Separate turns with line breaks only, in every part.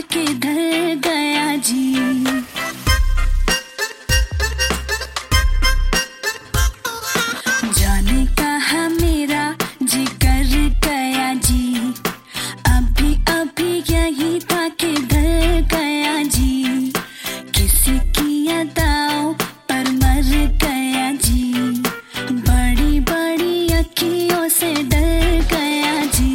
के धर गया जी। जाने कहा मेरा जिगर गया जी, अभी अभी यही था के धर गया जी। किसी की अदाओं पर मर गया जी, बड़ी बड़ी अखियों से डर गया जी।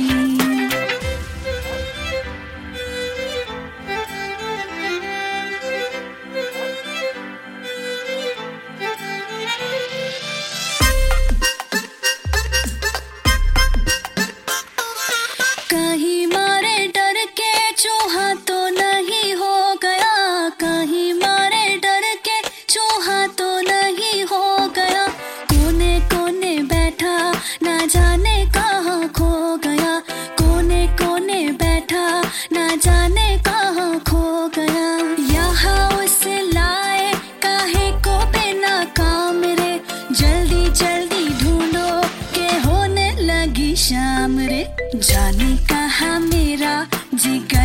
कहीं मारे डर के चूहा तो नहीं हो गया, कहीं मारे डर के चूहा तो नहीं हो गया। कोने कोने बैठा ना जाने कहाँ खो गया, कोने कोने बैठा ना जाने कहाँ खो गया। यहाँ उसे लाए काहे को बिना काम रे, जल्दी जल्दी ढूंढो के होने लगी शाम रे। जाने कहा मेरा जिगर